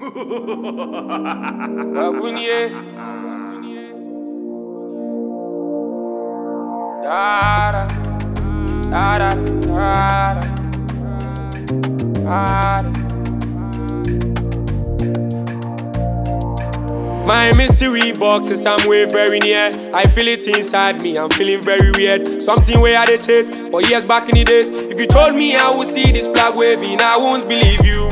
Agunye. Da da da da da da. My mystery box is somewhere very near. I feel it inside me, I'm feeling very weird. Something where I did chase for years back in the days. If you told me I would see this flag waving, I won't believe you.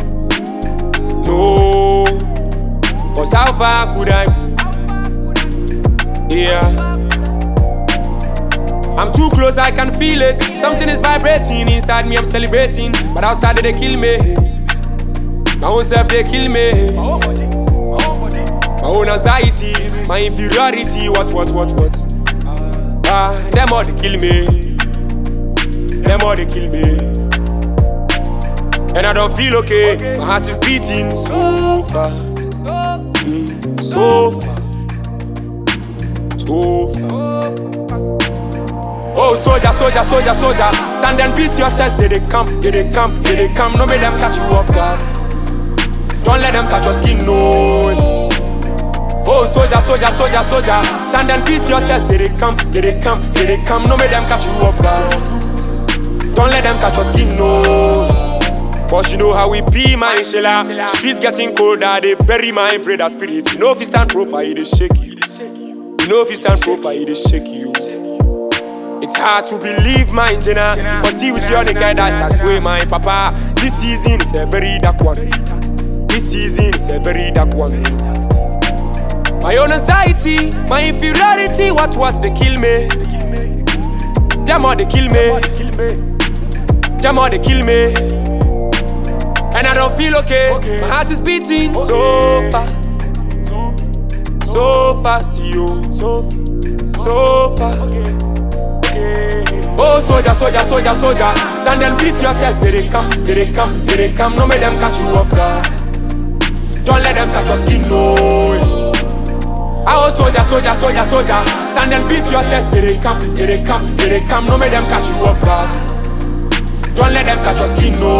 No, cause how far could I go? Yeah, I'm too close, I can feel it. Something is vibrating inside me, I'm celebrating. But outside they kill me. My own self they kill me. My own anxiety, my inferiority, what? Them all they kill me. Them all they kill me. And I don't feel okay. My heart is beating so fast, so fast, so fast. Oh, soldier, soldier, soldier, soldier, stand and beat your chest. They come, they come, they come. No make them catch you off guard. Don't let them touch your skin, no. Oh, soldier, soldier, soldier, soldier, stand and beat your chest. They come, they come, they come. No make them catch you off guard. Don't let them catch your skin, no. Cause you know how we be, my Shella. Streets getting colder, they bury my brother spirit. You know if you stand proper, it is shake you. You know if you stand proper, it is shake you. It's hard to believe, my Jenna. If I see with you on the guy, that's I swear, my papa. This season is a very dark one. This season is a very dark one. My own anxiety, my inferiority, what they kill me. Them all they kill me. Them all they kill me. And I don't feel okay. My heart is beating so fast, so fast, yo, so fast. Oh, soldier, soldier, soldier, soldier, stand and beat your chest. They come, they come, they come. No make them catch you off guard. Don't let them touch your skin, no. Oh, soldier, soldier, soldier, soldier, stand and beat your chest. They come, they come, they come. No make them catch you off guard. Don't let them touch your skin, no.